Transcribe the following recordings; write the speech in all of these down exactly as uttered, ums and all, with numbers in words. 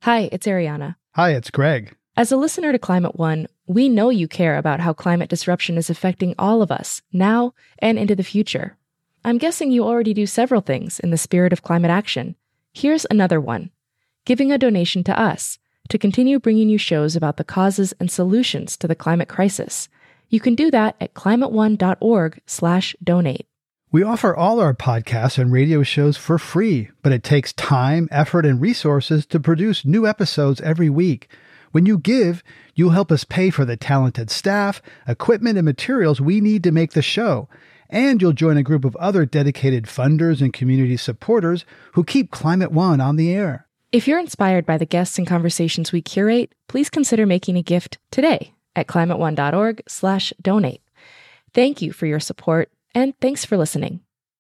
Hi, it's Ariana. Hi, it's Greg. As a listener to Climate One, we know you care about how climate disruption is affecting all of us, now and into the future. I'm guessing you already do several things in the spirit of climate action. Here's another one. Giving a donation to us to continue bringing you shows about the causes and solutions to the climate crisis. You can do that at climateone.org slash donate. We offer all our podcasts and radio shows for free, but it takes time, effort, and resources to produce new episodes every week. When you give, you'll help us pay for the talented staff, equipment, and materials we need to make the show. And you'll join a group of other dedicated funders and community supporters who keep Climate One on the air. If you're inspired by the guests and conversations we curate, please consider making a gift today at climateone.org slash donate. Thank you for your support, and thanks for listening.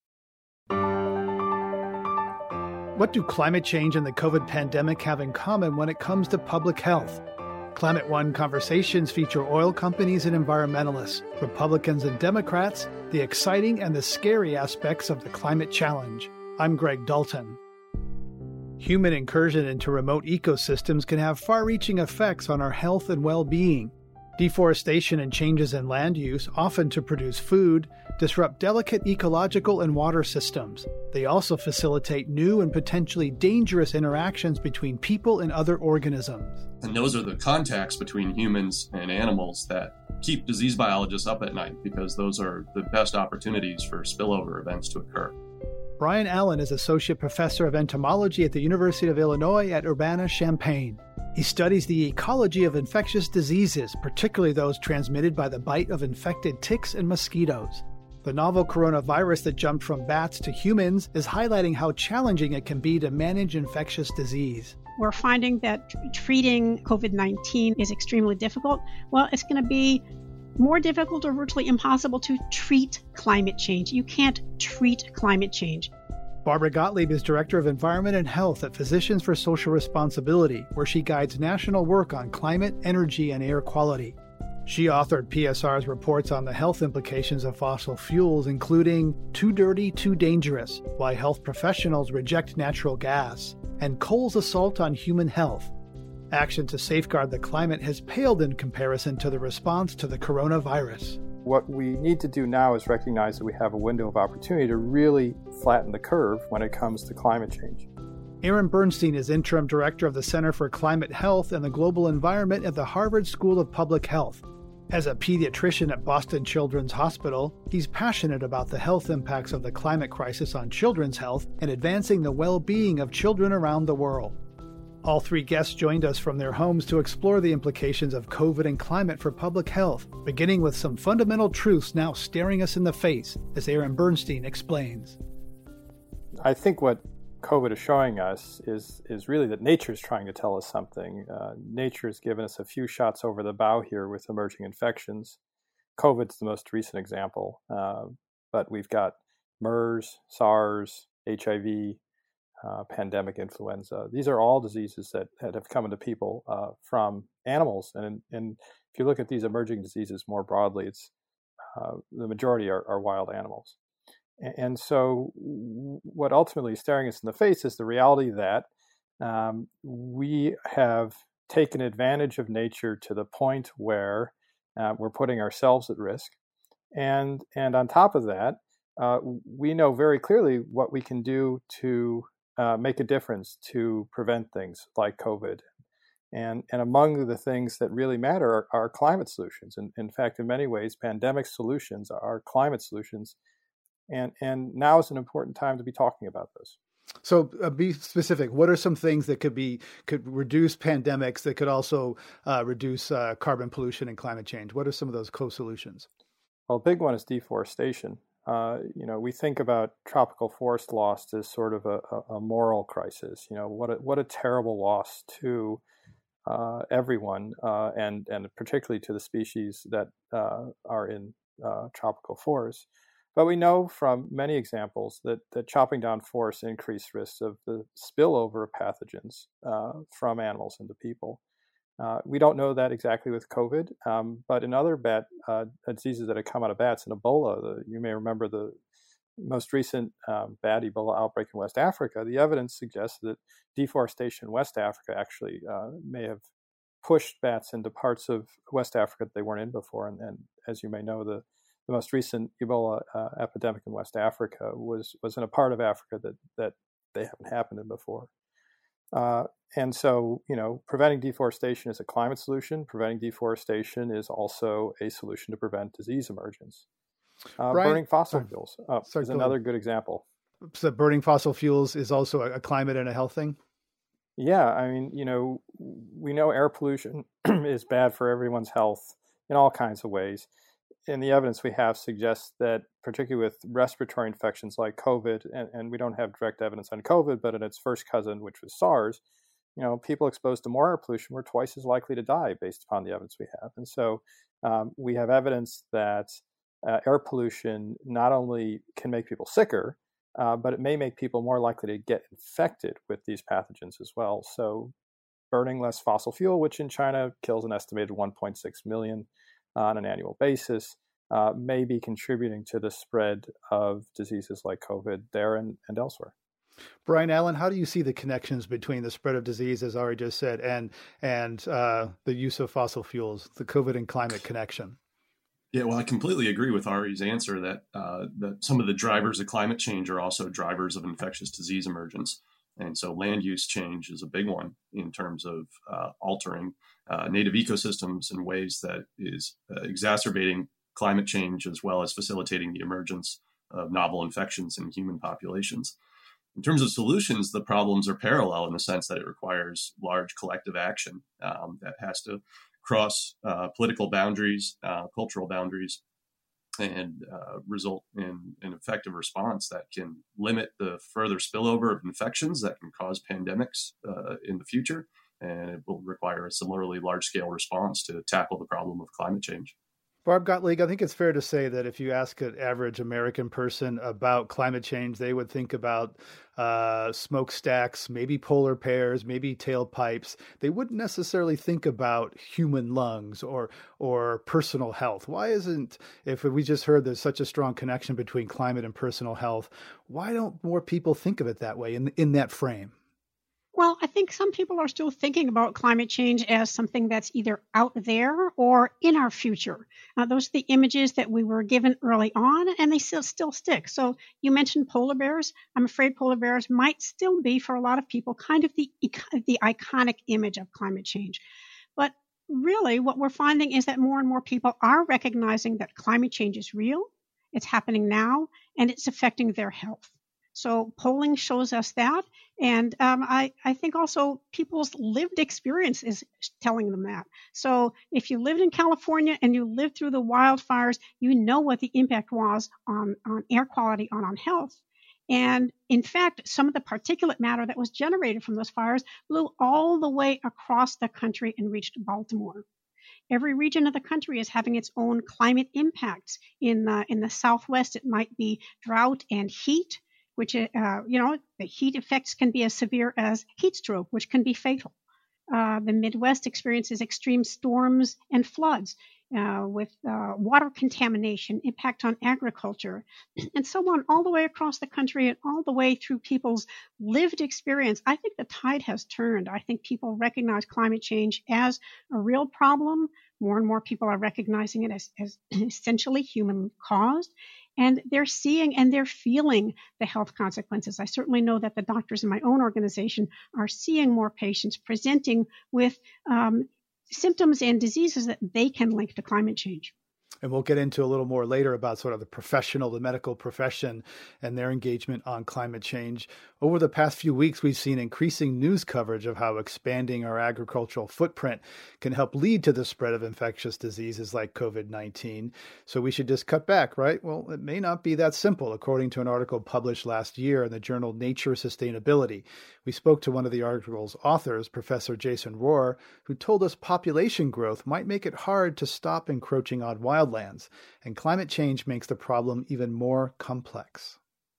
What do climate change and the COVID pandemic have in common when it comes to public health? Climate One conversations feature oil companies and environmentalists, Republicans and Democrats, the exciting and the scary aspects of the climate challenge. I'm Greg Dalton. Human incursion into remote ecosystems can have far-reaching effects on our health and well-being. Deforestation and changes in land use, often to produce food, disrupt delicate ecological and water systems. They also facilitate new and potentially dangerous interactions between people and other organisms. And those are the contacts between humans and animals that keep disease biologists up at night, because those are the best opportunities for spillover events to occur. Brian Allen is Associate Professor of Entomology at the University of Illinois at Urbana-Champaign. He studies the ecology of infectious diseases, particularly those transmitted by the bite of infected ticks and mosquitoes. The novel coronavirus that jumped from bats to humans is highlighting how challenging it can be to manage infectious disease. We're finding that treating COVID nineteen is extremely difficult. Well, it's going to be more difficult or virtually impossible to treat climate change. You can't treat climate change. Barbara Gottlieb is Director of Environment and Health at Physicians for Social Responsibility, where she guides national work on climate, energy, and air quality. She authored P S R's reports on the health implications of fossil fuels, including Too Dirty, Too Dangerous, Why Health Professionals Reject Natural Gas, and Coal's Assault on Human Health. Action to safeguard the climate has paled in comparison to the response to the coronavirus. What we need to do now is recognize that we have a window of opportunity to really flatten the curve when it comes to climate change. Aaron Bernstein is Interim Director of the Center for Climate Health and the Global Environment at the Harvard School of Public Health. As a pediatrician at Boston Children's Hospital, he's passionate about the health impacts of the climate crisis on children's health and advancing the well-being of children around the world. All three guests joined us from their homes to explore the implications of COVID and climate for public health, beginning with some fundamental truths now staring us in the face, as Aaron Bernstein explains. I think what COVID is showing us is is really that nature is trying to tell us something. Uh, nature has given us a few shots over the bow here with emerging infections. COVID's the most recent example, uh, but we've got MERS, SARS, H I V, uh, pandemic influenza. These are all diseases that, that have come into people uh, from animals. And, and if you look at these emerging diseases more broadly, it's uh, the majority are, are wild animals. And so what ultimately is staring us in the face is the reality that um, we have taken advantage of nature to the point where uh, we're putting ourselves at risk. And, and on top of that, uh, we know very clearly what we can do to uh, make a difference to prevent things like COVID. And, and among the things that really matter are, are climate solutions. And in fact, in many ways, pandemic solutions are climate solutions. And and now is an important time to be talking about this. So uh, be specific. What are some things that could be could reduce pandemics that could also uh, reduce uh, carbon pollution and climate change? What are some of those co-solutions? Well, a big one is deforestation. Uh, you know, we think about tropical forest loss as sort of a, a, a moral crisis. You know, what a, what a terrible loss to uh, everyone, uh, and and particularly to the species that uh, are in uh, tropical forests. But we know from many examples that, that chopping down forests increase risks of the spillover of pathogens uh, from animals into people. Uh, we don't know that exactly with COVID, um, but in other bat uh, diseases that have come out of bats, in Ebola, the, you may remember the most recent um, bad Ebola outbreak in West Africa, the evidence suggests that deforestation in West Africa actually uh, may have pushed bats into parts of West Africa that they weren't in before. And, and as you may know, the, the most recent Ebola uh, epidemic in West Africa was was in a part of Africa that that they haven't happened in before. Uh, and so, you know, preventing deforestation is a climate solution. Preventing deforestation is also a solution to prevent disease emergence. Uh, Brian, burning fossil sorry, fuels uh, sorry, is go another ahead. good example. So burning fossil fuels is also a, a climate and a health thing? Yeah, I mean, you know, we know air pollution is bad for everyone's health in all kinds of ways. And the evidence we have suggests that, particularly with respiratory infections like COVID, and, and we don't have direct evidence on COVID, but in its first cousin, which was SARS, you know, people exposed to more air pollution were twice as likely to die based upon the evidence we have. And so um, we have evidence that uh, air pollution not only can make people sicker, uh, but it may make people more likely to get infected with these pathogens as well. So burning less fossil fuel, which in China kills an estimated one point six million on an annual basis, uh, may be contributing to the spread of diseases like COVID there and, and elsewhere. Brian Allen, how do you see the connections between the spread of disease, as Ari just said, and and uh, the use of fossil fuels, the COVID and climate connection? Yeah, well, I completely agree with Ari's answer that uh, that some of the drivers of climate change are also drivers of infectious disease emergence. And so land use change is a big one in terms of uh, altering uh, native ecosystems in ways that is uh, exacerbating climate change as well as facilitating the emergence of novel infections in human populations. In terms of solutions, the problems are parallel in the sense that it requires large collective action um, that has to cross uh, political boundaries, uh, cultural boundaries, and uh, result in an effective response that can limit the further spillover of infections that can cause pandemics uh, in the future. And it will require a similarly large-scale response to tackle the problem of climate change. Barb Gottlieb, I think it's fair to say that if you ask an average American person about climate change, they would think about uh, smokestacks, maybe polar bears, maybe tailpipes. They wouldn't necessarily think about human lungs or or personal health. Why isn't, if we just heard there's such a strong connection between climate and personal health, why don't more people think of it that way, in in that frame? Well, I think some people are still thinking about climate change as something that's either out there or in our future. Uh, those are the images that we were given early on, and they still, still stick. So you mentioned polar bears. I'm afraid polar bears might still be, for a lot of people, kind of the, the iconic image of climate change. But really, what we're finding is that more and more people are recognizing that climate change is real, it's happening now, and it's affecting their health. So polling shows us that. And um, I, I think also people's lived experience is telling them that. So if you lived in California and you lived through the wildfires, you know what the impact was on, on air quality and on health. And in fact, some of the particulate matter that was generated from those fires blew all the way across the country and reached Baltimore. Every region of the country is having its own climate impacts. In the, in the Southwest, it might be drought and heat, which, uh, you know, the heat effects can be as severe as heat stroke, which can be fatal. Uh, the Midwest experiences extreme storms and floods uh, with uh, water contamination, impact on agriculture, and so on, all the way across the country and all the way through people's lived experience. I think the tide has turned. I think people recognize climate change as a real problem. More and more people are recognizing it as, as essentially human caused. And they're seeing and they're feeling the health consequences. I certainly know that the doctors in my own organization are seeing more patients presenting with um, symptoms and diseases that they can link to climate change. And we'll get into a little more later about sort of the professional, the medical profession and their engagement on climate change. Over the past few weeks, we've seen increasing news coverage of how expanding our agricultural footprint can help lead to the spread of infectious diseases like COVID nineteen. So we should just cut back, right? Well, it may not be that simple, according to an article published last year in the journal Nature Sustainability. We spoke to one of the article's authors, Professor Jason Rohr, who told us population growth might make it hard to stop encroaching on wildlands, and climate change makes the problem even more complex.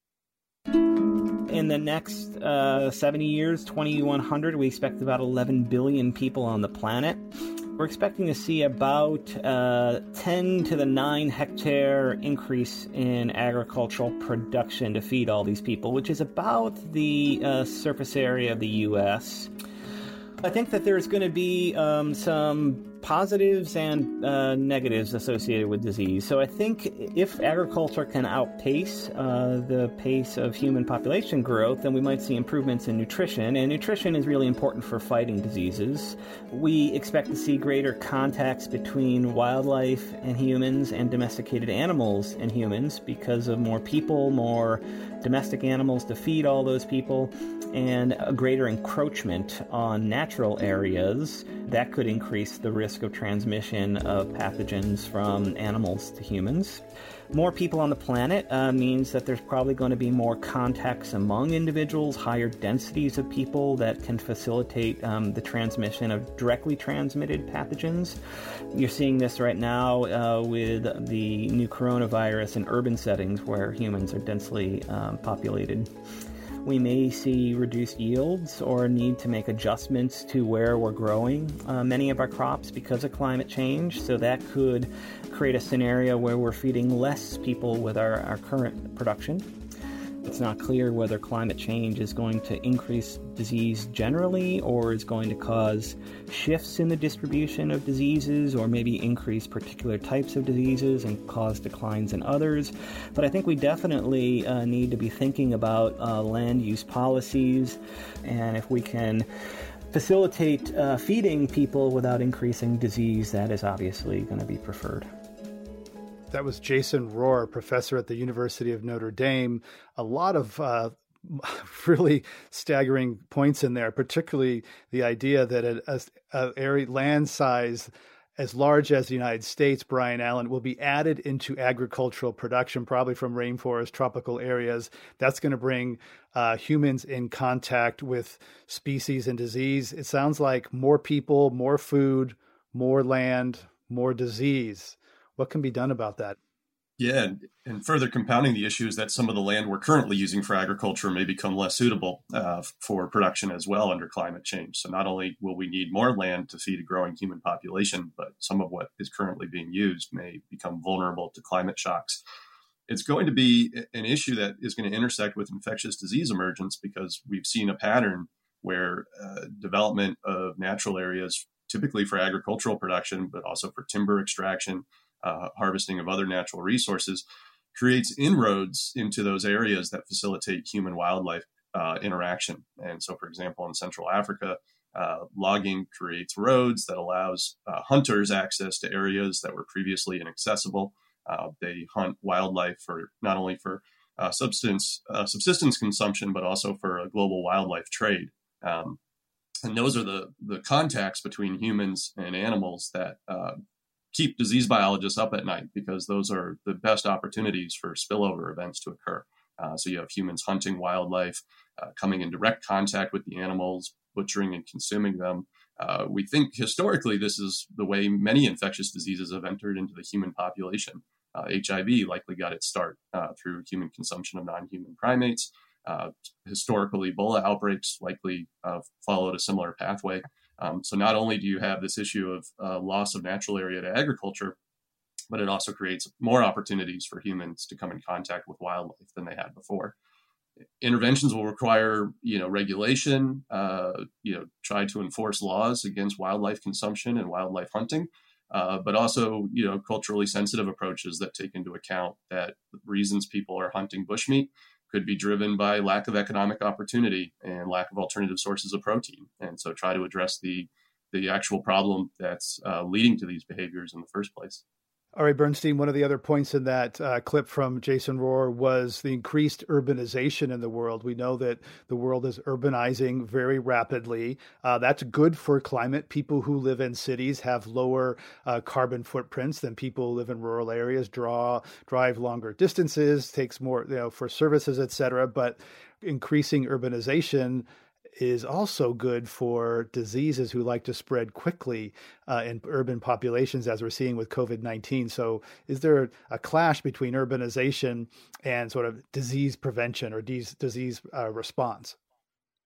In the next uh, seventy years, twenty-one hundred, we expect about eleven billion people on the planet. We're expecting to see about uh, ten to the nine hectare increase in agricultural production to feed all these people, which is about the uh, surface area of the U S. I think that there's going to be um, some positives and uh, negatives associated with disease. So I think if agriculture can outpace uh, the pace of human population growth, then we might see improvements in nutrition. And nutrition is really important for fighting diseases. We expect to see greater contacts between wildlife and humans and domesticated animals and humans because of more people, more domestic animals to feed all those people, and a greater encroachment on natural areas that could increase the risk of transmission of pathogens from animals to humans. More people on the planet uh, means that there's probably going to be more contacts among individuals, higher densities of people that can facilitate um, the transmission of directly transmitted pathogens. You're seeing this right now uh, with the new coronavirus in urban settings where humans are densely um, populated. We may see reduced yields or need to make adjustments to where we're growing uh, many of our crops because of climate change. So that could create a scenario where we're feeding less people with our, our current production. It's not clear whether climate change is going to increase disease generally or is going to cause shifts in the distribution of diseases or maybe increase particular types of diseases and cause declines in others. But I think we definitely uh, need to be thinking about uh, land use policies, and if we can facilitate uh, feeding people without increasing disease, that is obviously going to be preferred. That was Jason Rohr, professor at the University of Notre Dame. A lot of uh, really staggering points in there, particularly the idea that a, a area land size as large as the United States, Brian Allen, will be added into agricultural production, probably from rainforest, tropical areas. That's going to bring uh, humans in contact with species and disease. It sounds like more people, more food, more land, more disease. What can be done about that? Yeah, and, and further compounding the issue is that some of the land we're currently using for agriculture may become less suitable uh, for production as well under climate change. So not only will we need more land to feed a growing human population, but some of what is currently being used may become vulnerable to climate shocks. It's going to be an issue that is going to intersect with infectious disease emergence because we've seen a pattern where uh, development of natural areas, typically for agricultural production, but also for timber extraction, Uh, harvesting of other natural resources, creates inroads into those areas that facilitate human wildlife uh, interaction. And so, for example, in Central Africa, uh, logging creates roads that allows uh, hunters access to areas that were previously inaccessible. Uh, they hunt wildlife for not only for uh, subsistence, uh, subsistence consumption, but also for a global wildlife trade. Um, and those are the, the contacts between humans and animals that uh, keep disease biologists up at night, because those are the best opportunities for spillover events to occur. Uh, so you have humans hunting wildlife, uh, coming in direct contact with the animals, butchering and consuming them. Uh, we think historically this is the way many infectious diseases have entered into the human population. Uh, H I V likely got its start uh, through human consumption of non-human primates. Uh, historical Ebola outbreaks likely uh, followed a similar pathway. Um, so not only do you have this issue of uh, loss of natural area to agriculture, but it also creates more opportunities for humans to come in contact with wildlife than they had before. Interventions will require, you know, regulation, uh, you know, try to enforce laws against wildlife consumption and wildlife hunting, uh, but also, you know, culturally sensitive approaches that take into account that reasons people are hunting bushmeat could be driven by lack of economic opportunity and lack of alternative sources of protein. And so try to address the the actual problem that's uh, leading to these behaviors in the first place. All right, Bernstein, one of the other points in that uh, clip from Jason Rohr was the increased urbanization in the world. We know that the world is urbanizing very rapidly. Uh, that's good for climate. People who live in cities have lower uh, carbon footprints than people who live in rural areas, draw, drive longer distances, takes more, you know, for services, et cetera. But increasing urbanization is also good for diseases who like to spread quickly uh, in urban populations, as we're seeing with COVID nineteen. So is there a clash between urbanization and sort of disease prevention or disease, disease uh, response?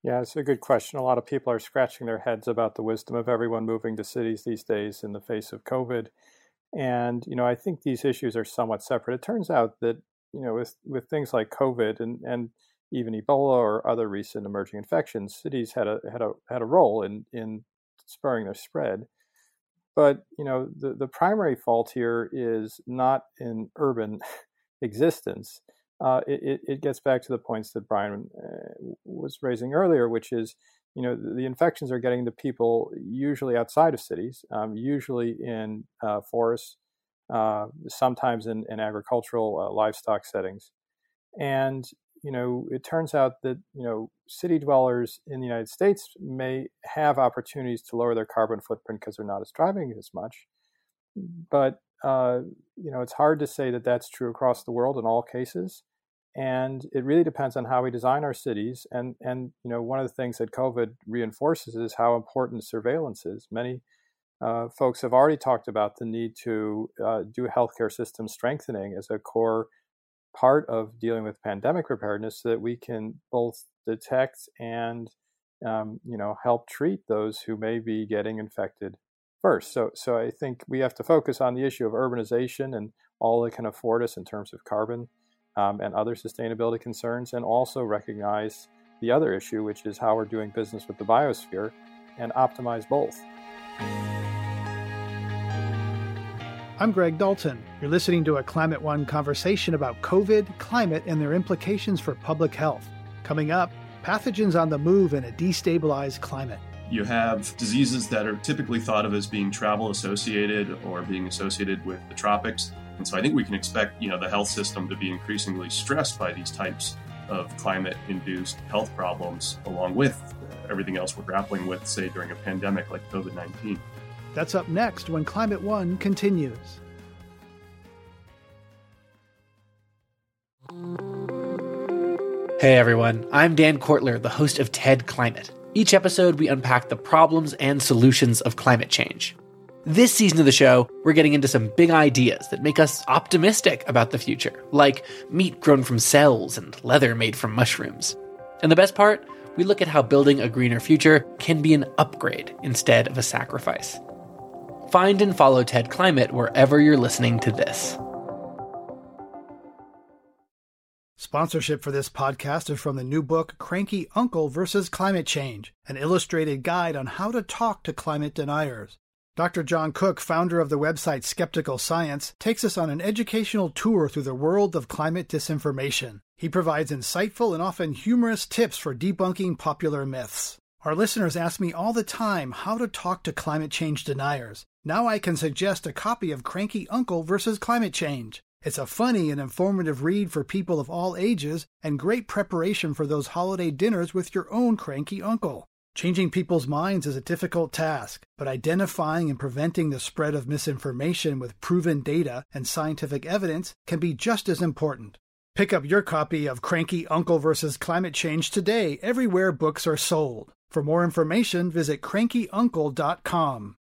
Yeah, it's a good question. A lot of people are scratching their heads about the wisdom of everyone moving to cities these days in the face of COVID. And, you know, I think these issues are somewhat separate. It turns out that, you know, with, with things like COVID and, and even Ebola or other recent emerging infections, cities had a had a had a role in, in spurring their spread. But, you know, the, the primary fault here is not in urban existence. Uh, it, it gets back to the points that Brian uh, was raising earlier, which is, you know, the, the infections are getting to people usually outside of cities, um, usually in uh, forests, uh, sometimes in, in agricultural uh, livestock settings. And, you know, it turns out that, you know, city dwellers in the United States may have opportunities to lower their carbon footprint because they're not as driving as much. But Uh, you know, it's hard to say that that's true across the world in all cases. And it really depends on how we design our cities. And, and you know, one of the things that COVID reinforces is how important surveillance is. Many uh, folks have already talked about the need to uh, do healthcare system strengthening as a core part of dealing with pandemic preparedness so that we can both detect and, um, you know, help treat those who may be getting infected first. So so I think we have to focus on the issue of urbanization and all it can afford us in terms of carbon um, and other sustainability concerns, and also recognize the other issue, which is how we're doing business with the biosphere, and optimize both. I'm Greg Dalton. You're listening to a Climate One conversation about COVID, climate, and their implications for public health. Coming up, pathogens on the move in a destabilized climate. You have diseases that are typically thought of as being travel associated or being associated with the tropics. And so I think we can expect, you know, the health system to be increasingly stressed by these types of climate-induced health problems, along with everything else we're grappling with, say, during a pandemic like COVID nineteen. That's up next when Climate One continues. Hey everyone, I'm Dan Kortler, the host of TED Climate. Each episode, we unpack the problems and solutions of climate change. This season of the show, we're getting into some big ideas that make us optimistic about the future, like meat grown from cells and leather made from mushrooms. And the best part, we look at how building a greener future can be an upgrade instead of a sacrifice. Find and follow TED Climate wherever you're listening to this. Sponsorship for this podcast is from the new book, Cranky Uncle versus Climate Change, an illustrated guide on how to talk to climate deniers. Doctor John Cook, founder of the website Skeptical Science, takes us on an educational tour through the world of climate disinformation. He provides insightful and often humorous tips for debunking popular myths. Our listeners ask me all the time how to talk to climate change deniers. Now I can suggest a copy of Cranky Uncle versus Climate Change. It's a funny and informative read for people of all ages and great preparation for those holiday dinners with your own cranky uncle. Changing people's minds is a difficult task, but identifying and preventing the spread of misinformation with proven data and scientific evidence can be just as important. Pick up your copy of Cranky Uncle versus Climate Change today everywhere books are sold. For more information, visit cranky uncle dot com.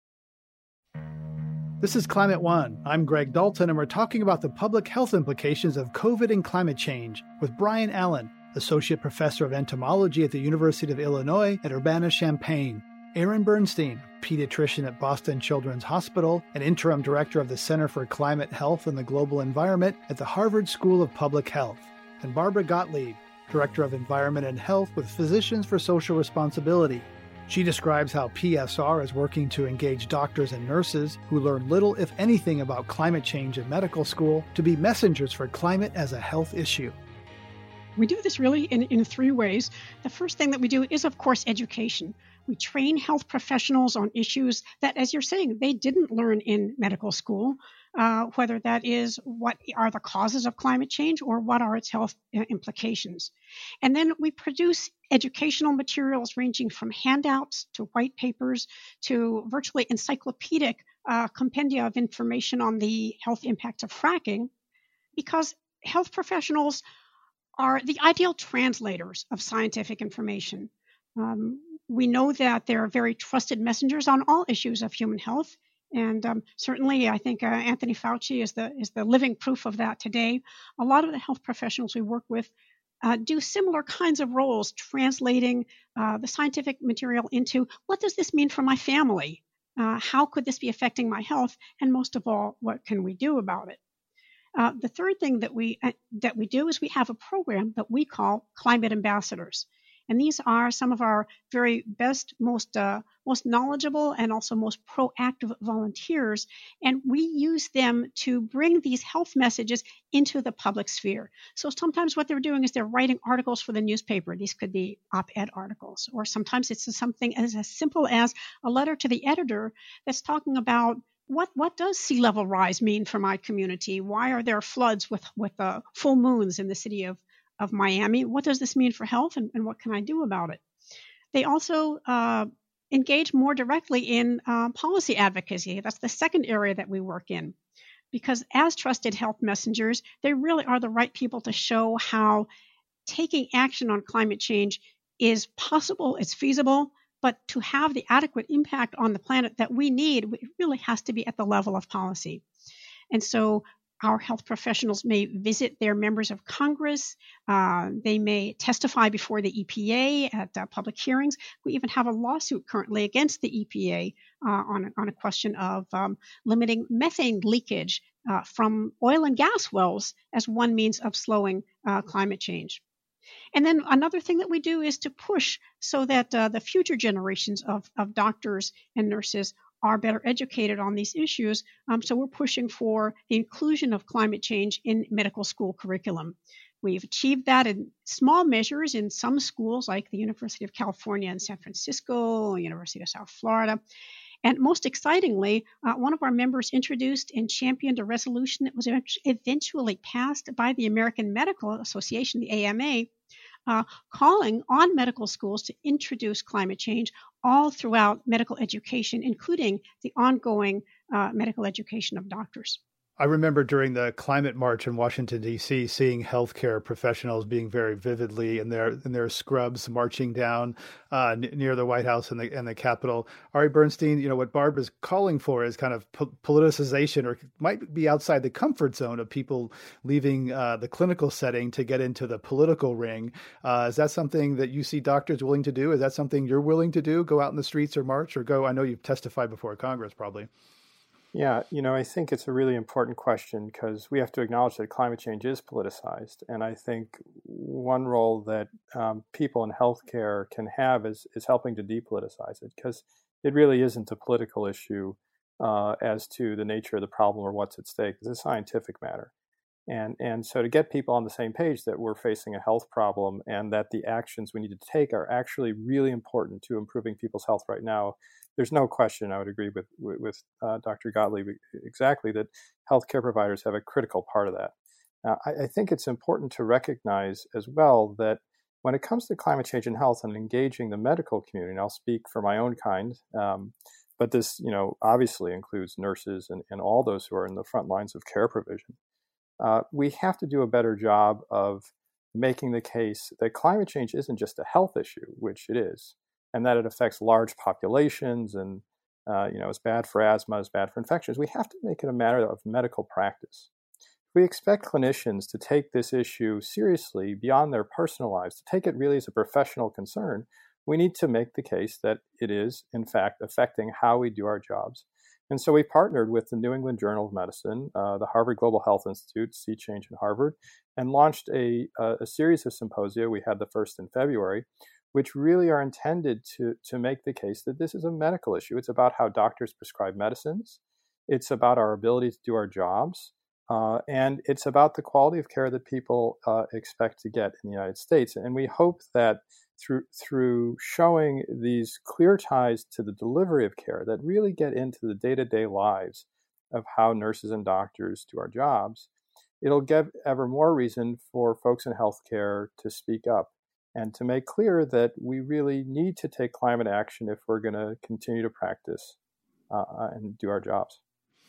This is Climate One. I'm Greg Dalton, and we're talking about the public health implications of COVID and climate change with Brian Allen, Associate Professor of Entomology at the University of Illinois at Urbana-Champaign, Aaron Bernstein, pediatrician at Boston Children's Hospital and Interim Director of the Center for Climate Health and the Global Environment at the Harvard School of Public Health, and Barbara Gottlieb, Director of Environment and Health with Physicians for Social Responsibility. She describes how P S R is working to engage doctors and nurses who learn little, if anything, about climate change in medical school to be messengers for climate as a health issue. We do this really in, in three ways. The first thing that we do is, of course, education. We train health professionals on issues that, as you're saying, they didn't learn in medical school, uh, whether that is what are the causes of climate change or what are its health implications. And then we produce educational materials ranging from handouts to white papers to virtually encyclopedic uh, compendia of information on the health impacts of fracking, because health professionals are the ideal translators of scientific information. Um, we know that they're very trusted messengers on all issues of human health. And um, certainly, I think uh, Anthony Fauci is the is the living proof of that today. A lot of the health professionals we work with uh, do similar kinds of roles, translating uh, the scientific material into what does this mean for my family? Uh, how could this be affecting my health? And most of all, what can we do about it? Uh, the third thing that we uh, that we do is we have a program that we call Climate Ambassadors. And these are some of our very best, most uh, most knowledgeable and also most proactive volunteers. And we use them to bring these health messages into the public sphere. So sometimes what they're doing is they're writing articles for the newspaper. These could be op-ed articles, or sometimes it's something as, as simple as a letter to the editor that's talking about What what does sea level rise mean for my community? Why are there floods with with uh, full moons in the city of, of Miami? What does this mean for health, and, and what can I do about it? They also uh, engage more directly in uh, policy advocacy. That's the second area that we work in, because as trusted health messengers, they really are the right people to show how taking action on climate change is possible, it's feasible. But to have the adequate impact on the planet that we need, it really has to be at the level of policy. And so our health professionals may visit their members of Congress. Uh, they may testify before the E P A at uh, public hearings. We even have a lawsuit currently against the E P A uh, on, on a question of um, limiting methane leakage uh, from oil and gas wells as one means of slowing uh, climate change. And then another thing that we do is to push so that uh, the future generations of, of doctors and nurses are better educated on these issues. Um, so we're pushing for the inclusion of climate change in medical school curriculum. We've achieved that in small measures in some schools like the University of California in San Francisco, University of South Florida. And most excitingly, uh, one of our members introduced and championed a resolution that was eventually passed by the American Medical Association, the A M A, uh, calling on medical schools to introduce climate change all throughout medical education, including the ongoing uh, medical education of doctors. I remember during the climate march in Washington, D C, seeing healthcare professionals being very vividly in their in their scrubs marching down uh, n- near the White House and the and the Capitol. Ari Bernstein, you know, what Barb is calling for is kind of po- politicization, or might be outside the comfort zone of people leaving uh, the clinical setting to get into the political ring. Uh, is that something that you see doctors willing to do? Is that something you're willing to do? Go out in the streets or march, or go? I know you've testified before Congress, probably. Yeah, you know, I think it's a really important question because we have to acknowledge that climate change is politicized. And I think one role that um, people in healthcare can have is, is helping to depoliticize it, because it really isn't a political issue uh, as to the nature of the problem or what's at stake. It's a scientific matter. And, and so to get people on the same page that we're facing a health problem and that the actions we need to take are actually really important to improving people's health right now, there's no question, I would agree with with, with uh, Doctor Gottlieb exactly, that healthcare providers have a critical part of that. Uh, I, I think it's important to recognize as well that when it comes to climate change and health and engaging the medical community, and I'll speak for my own kind, um, but this, you know, obviously includes nurses and, and all those who are in the front lines of care provision. Uh, we have to do a better job of making the case that climate change isn't just a health issue, which it is, and that it affects large populations and, uh, you know, it's bad for asthma, it's bad for infections. We have to make it a matter of medical practice. If we expect clinicians to take this issue seriously beyond their personal lives, to take it really as a professional concern, we need to make the case that it is, in fact, affecting how we do our jobs. And so we partnered with the New England Journal of Medicine, uh, the Harvard Global Health Institute, Sea Change in Harvard, and launched a, a, a series of symposia. We had the first in February, which really are intended to, to make the case that this is a medical issue. It's about how doctors prescribe medicines. It's about our ability to do our jobs. Uh, and it's about the quality of care that people uh, expect to get in the United States. And we hope that through through showing these clear ties to the delivery of care that really get into the day-to-day lives of how nurses and doctors do our jobs, it'll give ever more reason for folks in healthcare to speak up and to make clear that we really need to take climate action if we're going to continue to practice uh, and do our jobs.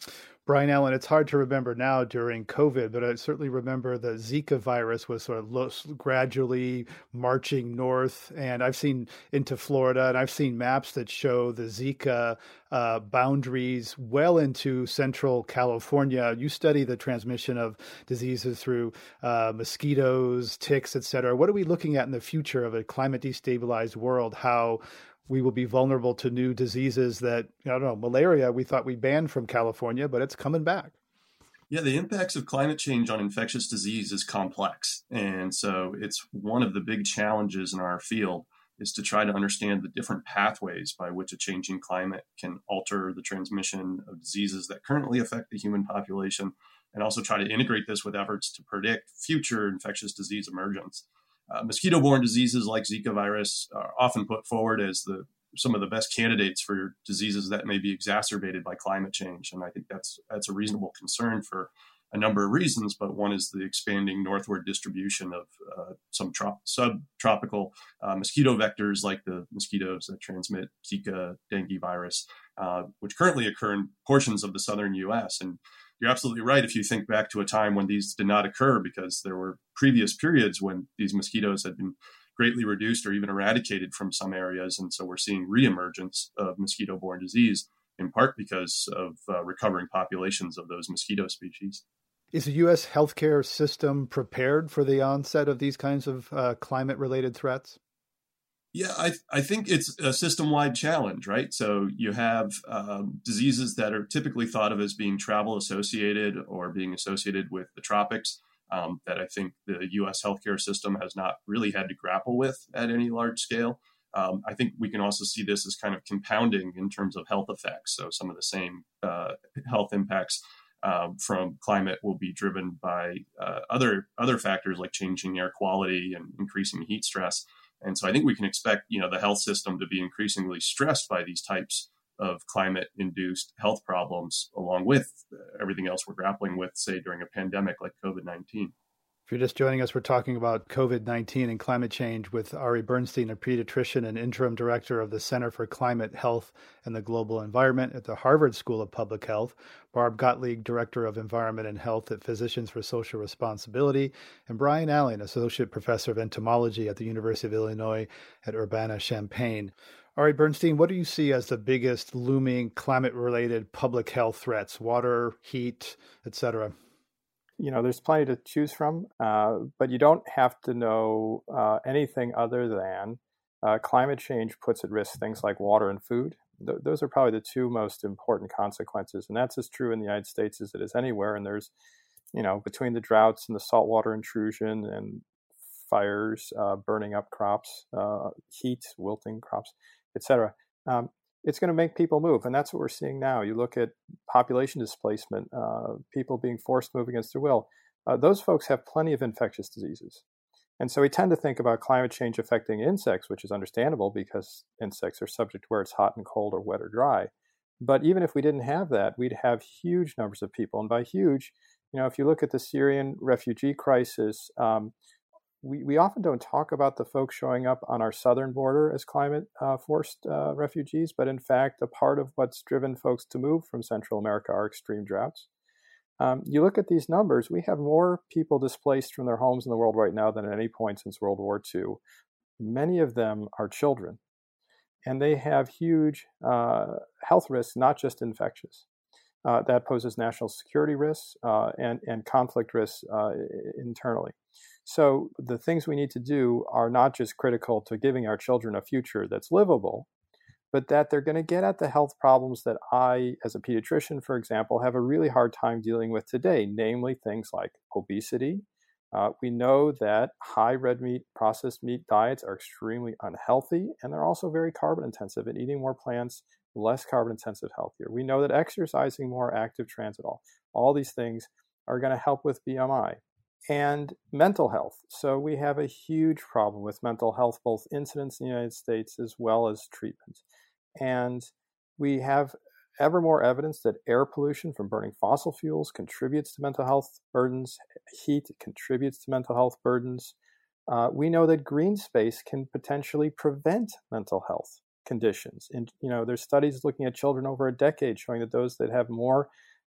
Brian Allen, it's hard to remember now during COVID, but I certainly remember the Zika virus was sort of lo- gradually marching north. And I've seen into Florida, and I've seen maps that show the Zika uh, boundaries well into central California. You study the transmission of diseases through uh, mosquitoes, ticks, et cetera. What are we looking at in the future of a climate destabilized world? How we will be vulnerable to new diseases that, I don't know, malaria, we thought we banned from California, but it's coming back. Yeah, the impacts of climate change on infectious disease is complex. And so it's one of the big challenges in our field is to try to understand the different pathways by which a changing climate can alter the transmission of diseases that currently affect the human population, and also try to integrate this with efforts to predict future infectious disease emergence. Uh, mosquito-borne diseases like Zika virus are often put forward as the some of the best candidates for diseases that may be exacerbated by climate change. And I think that's that's a reasonable concern for a number of reasons, but one is the expanding northward distribution of uh, some trop- subtropical uh, mosquito vectors like the mosquitoes that transmit Zika dengue virus, uh, which currently occur in portions of the southern U S. And you're absolutely right if you think back to a time when these did not occur, because there were previous periods when these mosquitoes had been greatly reduced or even eradicated from some areas. And so we're seeing reemergence of mosquito-borne disease, in part because of uh, recovering populations of those mosquito species. Is the U S healthcare system prepared for the onset of these kinds of uh, climate-related threats? Yeah, I, I think it's a system-wide challenge, right? So you have um, diseases that are typically thought of as being travel-associated or being associated with the tropics um, that I think the U S healthcare system has not really had to grapple with at any large scale. Um, I think we can also see this as kind of compounding in terms of health effects. So some of the same uh, health impacts um, from climate will be driven by uh, other other factors like changing air quality and increasing heat stress. And so I think we can expect, you know, the health system to be increasingly stressed by these types of climate-induced health problems, along with everything else we're grappling with, say, during a pandemic like COVID nineteen. If you're just joining us, we're talking about COVID nineteen and climate change with Ari Bernstein, a pediatrician and interim director of the Center for Climate, Health, and the Global Environment at the Harvard School of Public Health, Barb Gottlieb, director of Environment and Health at Physicians for Social Responsibility, and Brian Allen, associate professor of entomology at the University of Illinois at Urbana-Champaign. Ari Bernstein, what do you see as the biggest looming climate-related public health threats, water, heat, et cetera? You know, there's plenty to choose from, uh, but you don't have to know uh, anything other than uh, climate change puts at risk things like water and food. Th- those are probably the two most important consequences, and that's as true in the United States as it is anywhere. And there's, you know, between the droughts and the saltwater intrusion and fires, uh, burning up crops, uh, heat, wilting crops, et cetera, um, it's going to make people move. And that's what we're seeing now. You look at population displacement, uh, people being forced to move against their will. Uh, those folks have plenty of infectious diseases. And so we tend to think about climate change affecting insects, which is understandable because insects are subject to where it's hot and cold or wet or dry. But even if we didn't have that, we'd have huge numbers of people. And by huge, you know, if you look at the Syrian refugee crisis, um, We, we often don't talk about the folks showing up on our southern border as climate-forced uh, uh, refugees, but in fact, a part of what's driven folks to move from Central America are extreme droughts. Um, you look at these numbers, we have more people displaced from their homes in the world right now than at any point since World War Two. Many of them are children, and they have huge uh, health risks, not just infectious. Uh, that poses national security risks uh, and, and conflict risks uh, internally. So the things we need to do are not just critical to giving our children a future that's livable, but that they're going to get at the health problems that I, as a pediatrician, for example, have a really hard time dealing with today, namely things like obesity. Uh, we know that high red meat, processed meat diets are extremely unhealthy, and they're also very carbon intensive, and eating more plants, less carbon intensive, healthier. We know that exercising more, active transit, all, all these things are going to help with B M I. And mental health. So we have a huge problem with mental health, both incidence in the United States as well as treatment. And we have ever more evidence that air pollution from burning fossil fuels contributes to mental health burdens. Heat contributes to mental health burdens. Uh, we know that green space can potentially prevent mental health conditions. And, you know, there's studies looking at children over a decade showing that those that have more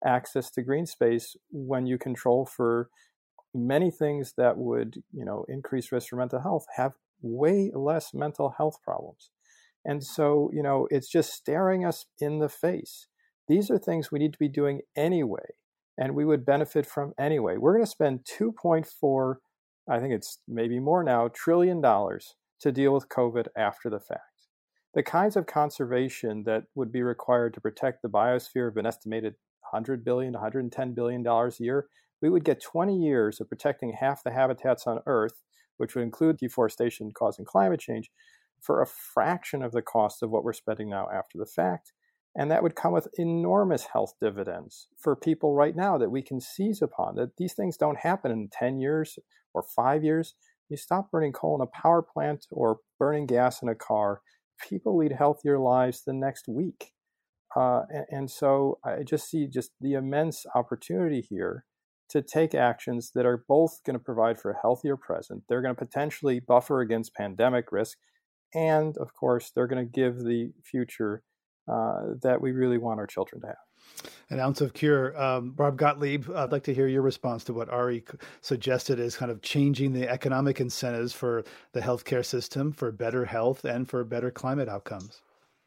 access to green space when you control for many things that would, you know, increase risk for mental health, have way less mental health problems. And so, you know, it's just staring us in the face. These are things we need to be doing anyway, and we would benefit from anyway. We're going to spend two point four, I think it's maybe more now, trillion dollars to deal with COVID after the fact. The kinds of conservation that would be required to protect the biosphere have been estimated one hundred billion dollars, one hundred ten billion dollars a year. We would get twenty years of protecting half the habitats on Earth, which would include deforestation causing climate change, for a fraction of the cost of what we're spending now after the fact. And that would come with enormous health dividends for people right now that we can seize upon, that these things don't happen in ten years or five years. You stop burning coal in a power plant or burning gas in a car, people lead healthier lives the next week. Uh, and, and so I just see just the immense opportunity here to take actions that are both going to provide for a healthier present. They're going to potentially buffer against pandemic risk. And of course, they're going to give the future uh, that we really want our children to have. An ounce of cure. Um, Barb Gottlieb, I'd like to hear your response to what Ari suggested as kind of changing the economic incentives for the healthcare system for better health and for better climate outcomes.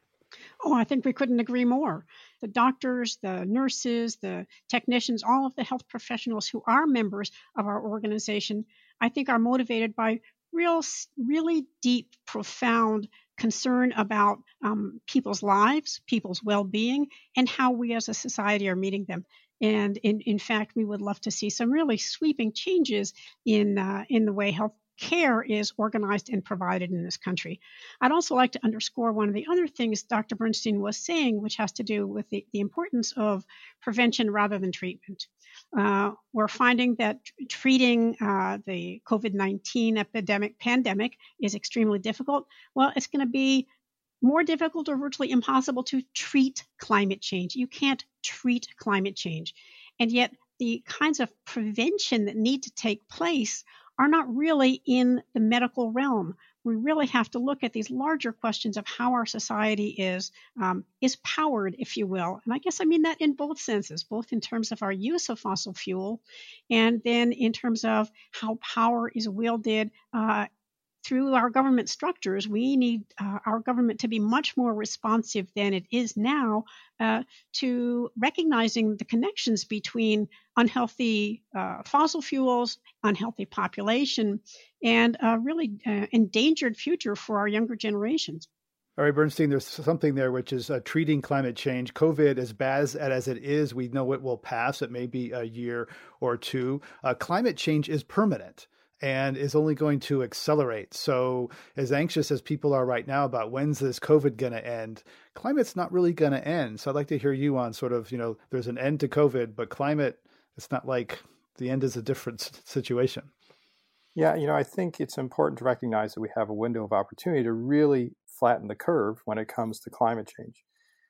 Oh, I think we couldn't agree more. The doctors, the nurses, the technicians, all of the health professionals who are members of our organization, I think are motivated by real, really deep, profound concern about um, people's lives, people's well-being, and how we as a society are meeting them. And in, in fact, we would love to see some really sweeping changes in uh, in the way health care is organized and provided in this country. I'd also like to underscore one of the other things Doctor Bernstein was saying, which has to do with the, the importance of prevention rather than treatment. Uh, we're finding that t- treating uh, the COVID nineteen epidemic, pandemic is extremely difficult. Well, it's going to be more difficult or virtually impossible to treat climate change. You can't treat climate change. And yet the kinds of prevention that need to take place are not really in the medical realm. We really have to look at these larger questions of how our society is um, is powered, if you will. And I guess I mean that in both senses, both in terms of our use of fossil fuel and then in terms of how power is wielded uh, through our government structures. We need uh, our government to be much more responsive than it is now uh, to recognizing the connections between unhealthy uh, fossil fuels, unhealthy population, and a really uh, endangered future for our younger generations. Ari Bernstein, there's something there which is uh, treating climate change. COVID, as bad as, as it is, we know it will pass. It may be a year or two. Uh, climate change is permanent and is only going to accelerate. So as anxious as people are right now about when's this COVID going to end, climate's not really going to end. So I'd like to hear you on sort of, you know, there's an end to COVID, but climate, it's not like the end is a different situation. Yeah, you know, I think it's important to recognize that we have a window of opportunity to really flatten the curve when it comes to climate change.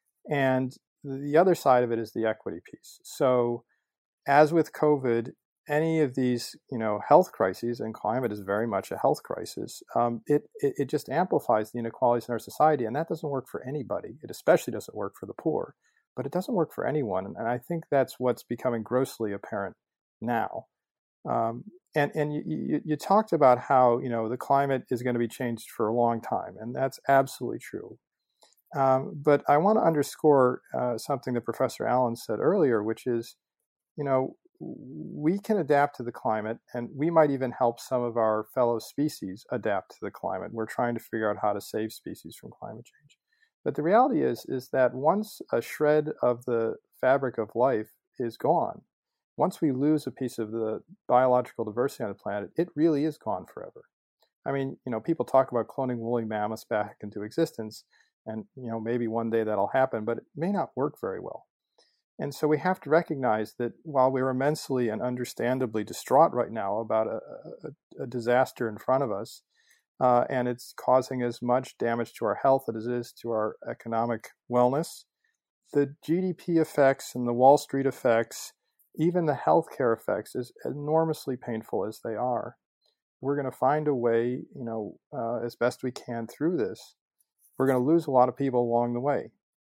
And the other side of it is the equity piece. So as with COVID, any of these, you know, health crises, and climate is very much a health crisis, um, it, it it just amplifies the inequalities in our society, and that doesn't work for anybody. It especially doesn't work for the poor, but it doesn't work for anyone, and I think that's what's becoming grossly apparent now. Um, and and you, you, you talked about how, you know, the climate is going to be changed for a long time, and that's absolutely true. Um, but I want to underscore uh, something that Professor Allen said earlier, which is, you know, we can adapt to the climate, and we might even help some of our fellow species adapt to the climate. We're trying to figure out how to save species from climate change. But the reality is, is that once a shred of the fabric of life is gone, once we lose a piece of the biological diversity on the planet, it really is gone forever. I mean, you know, people talk about cloning woolly mammoths back into existence, and, you know, maybe one day that'll happen, but it may not work very well. And so we have to recognize that while we're immensely and understandably distraught right now about a, a, a disaster in front of us, uh, and it's causing as much damage to our health as it is to our economic wellness, the G D P effects and the Wall Street effects, even the healthcare effects, as enormously painful as they are, we're going to find a way, you know, uh, as best we can through this. We're going to lose a lot of people along the way.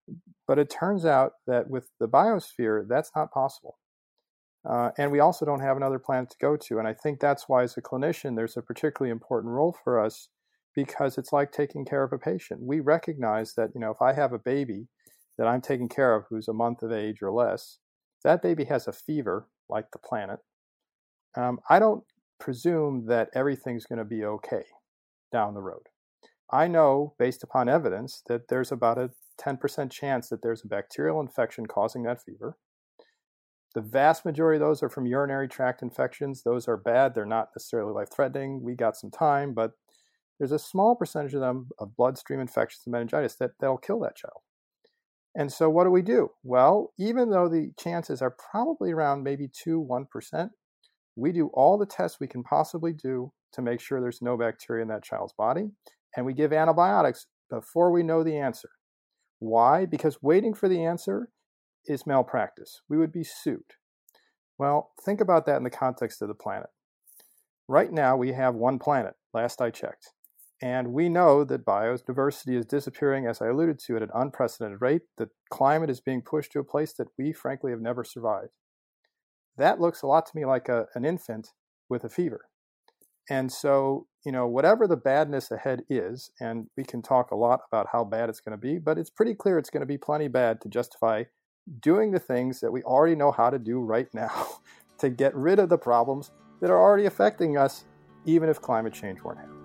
But it turns out that with the biosphere, that's not possible. Uh, and we also don't have another planet to go to. And I think that's why, as a clinician, there's a particularly important role for us, because it's like taking care of a patient. We recognize that, you know, if I have a baby that I'm taking care of who's a month of age or less, that baby has a fever like the planet. Um, I don't presume that everything's going to be okay down the road. I know, based upon evidence, that there's about a ten percent chance that there's a bacterial infection causing that fever. The vast majority of those are from urinary tract infections. Those are bad. They're not necessarily life-threatening. We got some time, but there's a small percentage of them of bloodstream infections and meningitis that that'll kill that child. And so what do we do? Well, even though the chances are probably around maybe two, one percent, we do all the tests we can possibly do to make sure there's no bacteria in that child's body. And we give antibiotics before we know the answer. Why? Because waiting for the answer is malpractice. We would be sued. Well, think about that in the context of the planet. Right now, we have one planet, last I checked. And we know that biodiversity is disappearing, as I alluded to, at an unprecedented rate. The climate is being pushed to a place that we, frankly, have never survived. That looks a lot to me like a, an infant with a fever. And so, you know, whatever the badness ahead is, and we can talk a lot about how bad it's going to be, but it's pretty clear it's going to be plenty bad to justify doing the things that we already know how to do right now to get rid of the problems that are already affecting us, even if climate change weren't happening.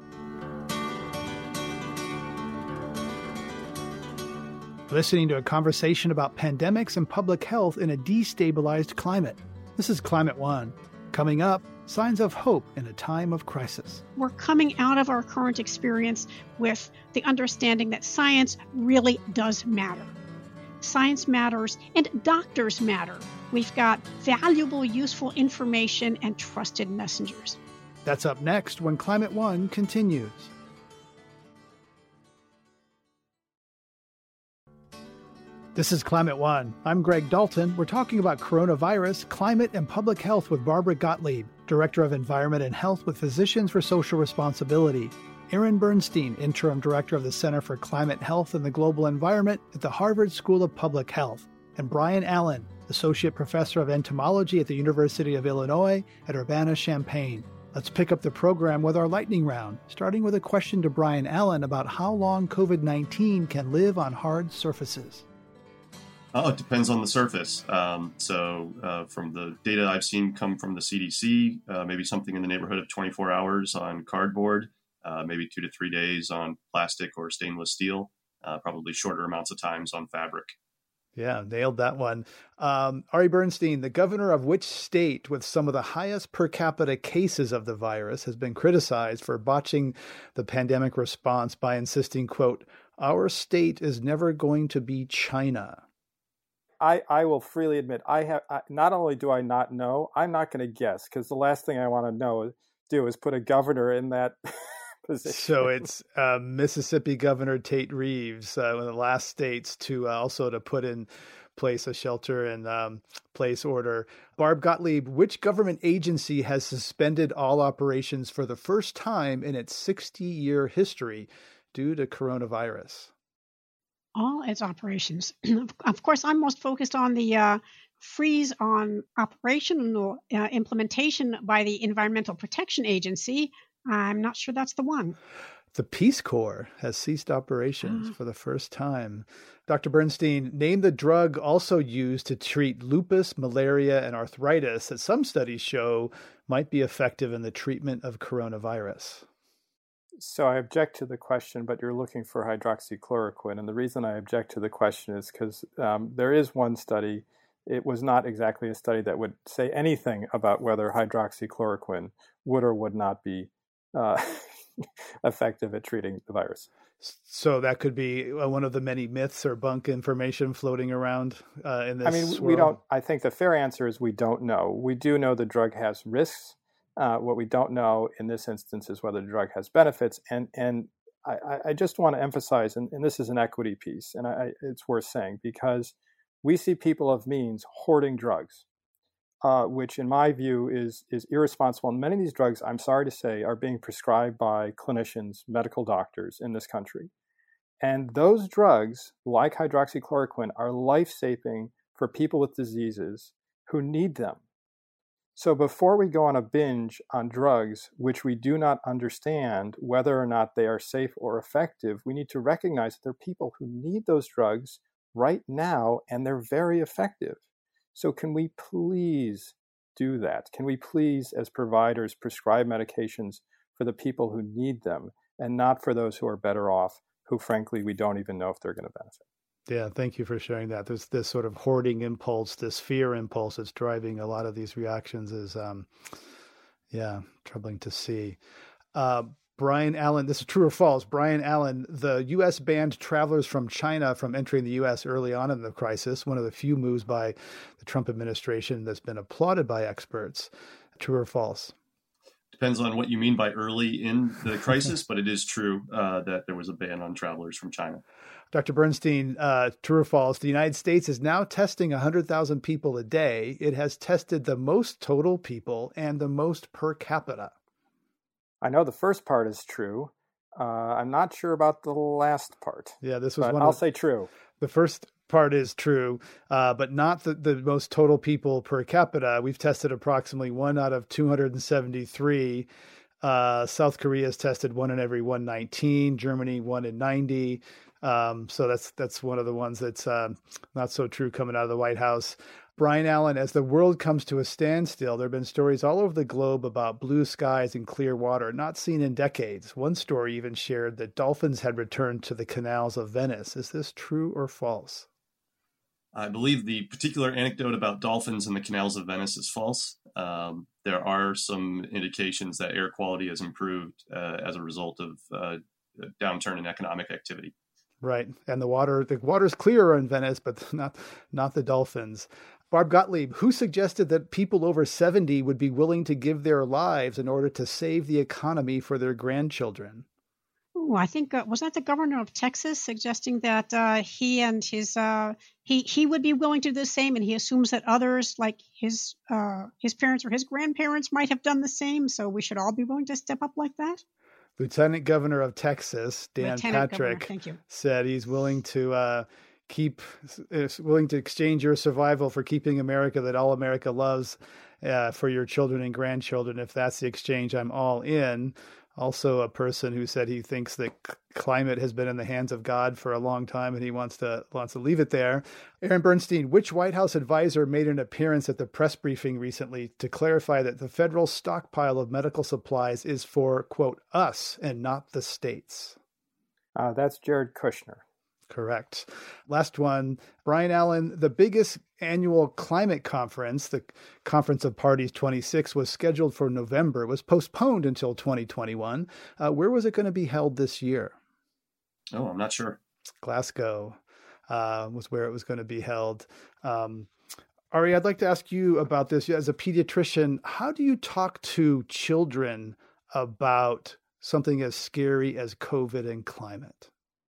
Listening to a conversation about pandemics and public health in a destabilized climate. This is Climate One. Coming up, signs of hope in a time of crisis. We're coming out of our current experience with the understanding that science really does matter. Science matters and doctors matter. We've got valuable, useful information and trusted messengers. That's up next when Climate One continues. This is Climate One. I'm Greg Dalton. We're talking about coronavirus, climate, and public health with Barbara Gottlieb, Director of Environment and Health with Physicians for Social Responsibility, Aaron Bernstein, Interim Director of the Center for Climate Health and the Global Environment at the Harvard School of Public Health, and Brian Allen, Associate Professor of Entomology at the University of Illinois at Urbana-Champaign. Let's pick up the program with our lightning round, starting with a question to Brian Allen about how long COVID nineteen can live on hard surfaces. Oh, it depends on the surface. Um, so uh, from the data I've seen come from the C D C, uh, maybe something in the neighborhood of twenty-four hours on cardboard, uh, maybe two to three days on plastic or stainless steel, uh, probably shorter amounts of times on fabric. Yeah, nailed that one. Um, Ari Bernstein, the governor of which state with some of the highest per capita cases of the virus, has been criticized for botching the pandemic response by insisting, quote, "Our state is never going to be China." I, I will freely admit, I have I, not only do I not know, I'm not going to guess, because the last thing I want to know do is put a governor in that position. So it's uh, Mississippi Governor Tate Reeves, uh, one of the last states to uh, also to put in place a shelter in um, place order. Barb Gottlieb, which government agency has suspended all operations for the first time in its sixty-year history due to coronavirus? All its operations. Of course, I'm most focused on the uh, freeze on operational uh, implementation by the Environmental Protection Agency. I'm not sure that's the one. The Peace Corps has ceased operations uh. for the first time. Doctor Bernstein, name the drug also used to treat lupus, malaria, and arthritis that some studies show might be effective in the treatment of coronavirus. So I object to the question, but you're looking for hydroxychloroquine. And the reason I object to the question is because um, there is one study. It was not exactly a study that would say anything about whether hydroxychloroquine would or would not be uh, effective at treating the virus. So that could be one of the many myths or bunk information floating around uh, in this I mean, world. we don't. I think the fair answer is we don't know. We do know the drug has risks. Uh, what we don't know in this instance is whether the drug has benefits. And and I, I just want to emphasize, and, and this is an equity piece, and I, it's worth saying, because we see people of means hoarding drugs, uh, which in my view is is irresponsible. And many of these drugs, I'm sorry to say, are being prescribed by clinicians, medical doctors in this country. And those drugs, like hydroxychloroquine, are life-saving for people with diseases who need them. So before we go on a binge on drugs, which we do not understand whether or not they are safe or effective, we need to recognize that there are people who need those drugs right now, and they're very effective. So can we please do that? Can we please, as providers, prescribe medications for the people who need them and not for those who are better off, who frankly we don't even know if they're going to benefit? Yeah, thank you for sharing that. There's this sort of hoarding impulse, this fear impulse that's driving a lot of these reactions is, um, yeah, troubling to see. Uh, Brian Allen, this is true or false. Brian Allen, the U S banned travelers from China from entering the U S early on in the crisis, one of the few moves by the Trump administration that's been applauded by experts. True or false? Depends on what you mean by early in the crisis, but it is true uh, that there was a ban on travelers from China. Doctor Bernstein, uh, true or false, the United States is now testing one hundred thousand people a day. It has tested the most total people and the most per capita. I know the first part is true. Uh, I'm not sure about the last part. Yeah, this was but one I'll of, say true. The first part is true, uh, but not the, the most total people per capita. We've tested approximately one out of two hundred seventy-three. Uh, South Korea has tested one in every one hundred nineteen. Germany, one in ninety. Um, so that's that's one of the ones that's uh, not so true coming out of the White House. Brian Allen, as the world comes to a standstill, there have been stories all over the globe about blue skies and clear water, not seen in decades. One story even shared that dolphins had returned to the canals of Venice. Is this true or false? I believe the particular anecdote about dolphins in the canals of Venice is false. Um, there are some indications that air quality has improved uh, as a result of uh, a downturn in economic activity. Right. And the water, the water's clearer in Venice, but not, not the dolphins. Barb Gottlieb, who suggested that people over seventy would be willing to give their lives in order to save the economy for their grandchildren? Ooh, I think, uh, was that the governor of Texas suggesting that uh, he and his, uh, he, he would be willing to do the same, and he assumes that others like his, uh, his parents or his grandparents might have done the same. So we should all be willing to step up like that? Lieutenant Governor of Texas, Dan Lieutenant Patrick, Governor, thank you. said he's willing to uh, keep, is willing to exchange your survival for keeping America that all America loves uh, for your children and grandchildren. If that's the exchange, I'm all in. Also, a person who said he thinks that c- climate has been in the hands of God for a long time, and he wants to wants to leave it there. Aaron Bernstein, which White House advisor made an appearance at the press briefing recently to clarify that the federal stockpile of medical supplies is for, quote, us and not the states? Uh, that's Jared Kushner. Correct. Last one, Brian Allen, the biggest annual climate conference, the Conference of Parties twenty-six, was scheduled for November. It was postponed until twenty twenty-one. Uh, where was it going to be held this year? Oh, I'm not sure. Glasgow uh, was where it was going to be held. Um, Ari, I'd like to ask you about this. As a pediatrician, how do you talk to children about something as scary as COVID and climate?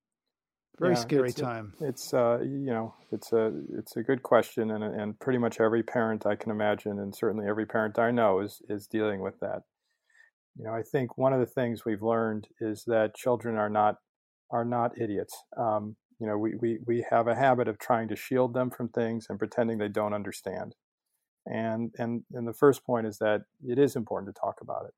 Very yeah, scary it's time. A, it's uh, you know, it's a it's a good question, and and pretty much every parent I can imagine, and certainly every parent I know is is dealing with that. You know, I think one of the things we've learned is that children are not are not idiots. Um, you know, we we we have a habit of trying to shield them from things and pretending they don't understand. And and and the first point is that it is important to talk about it.